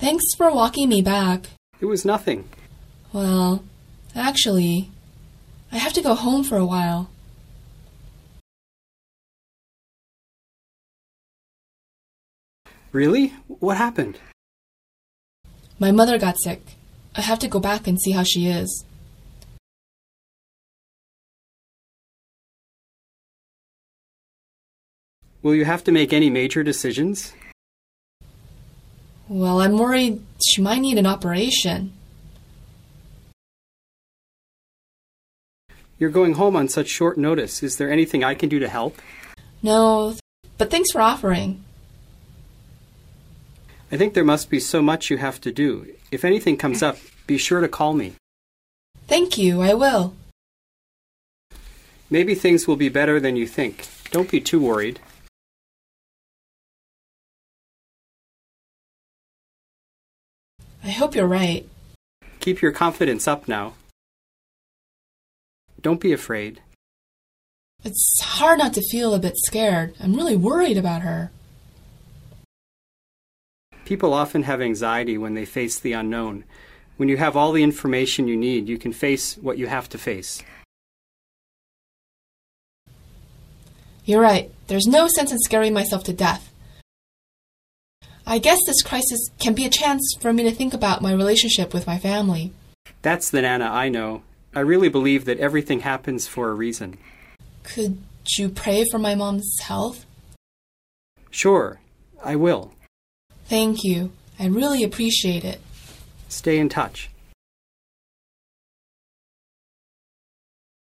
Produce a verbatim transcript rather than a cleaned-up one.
Thanks for walking me back. It was nothing. Well, actually, I have to go home for a while. Really? What happened? My mother got sick. I have to go back and see how she is. Will you have to make any major decisions? Well, I'm worried she might need an operation. You're going home on such short notice. Is there anything I can do to help? No, but thanks for offering. I think there must be so much you have to do. If anything comes up, be sure to call me. Thank you, I will. Maybe things will be better than you think. Don't be too worried. I hope you're right. Keep your confidence up now. Don't be afraid. It's hard not to feel a bit scared. I'm really worried about her. People often have anxiety when they face the unknown. When you have all the information you need, you can face what you have to face. You're right. There's no sense in scaring myself to death. I guess this crisis can be a chance for me to think about my relationship with my family. That's the Nana I know. I really believe that everything happens for a reason. Could you pray for my mom's health? Sure, I will. Thank you. I really appreciate it. Stay in touch.